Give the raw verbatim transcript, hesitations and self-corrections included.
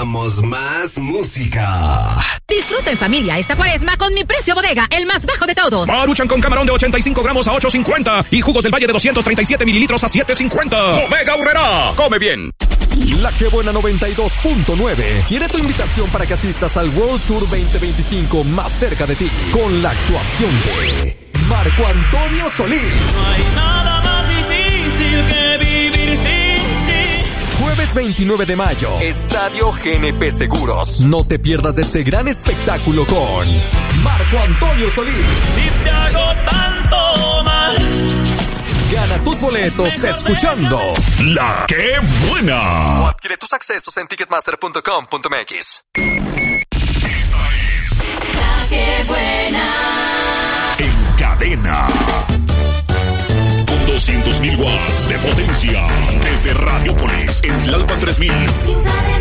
escuchamos más música. Disfruta en familia esta Cuaresma con mi precio bodega, el más bajo de todos. Maruchan con camarón de ochenta y cinco gramos a ocho cincuenta y jugos del Valle de doscientos treinta y siete mililitros a siete cincuenta. Bodega Aurrerá, come bien. La Que Buena noventa y dos punto nueve tiene tu invitación para que asistas al World Tour veinte veinticinco más cerca de ti, con la actuación de Marco Antonio Solís. No hay nada más difícil que vivir sin ti. Jueves veintinueve de mayo, Estadio G N P Seguros. No te pierdas de este gran espectáculo con Marco Antonio Solís. Si te hago tanto mal. Gana tus boletos escuchando La Que Buena. O adquiere tus accesos en ticketmaster punto com punto m x. Esta es La Que Buena. En cadena. Con doscientos mil watts de potencia. Desde Radiopolis, en Tlalpan tres mil. Sin saber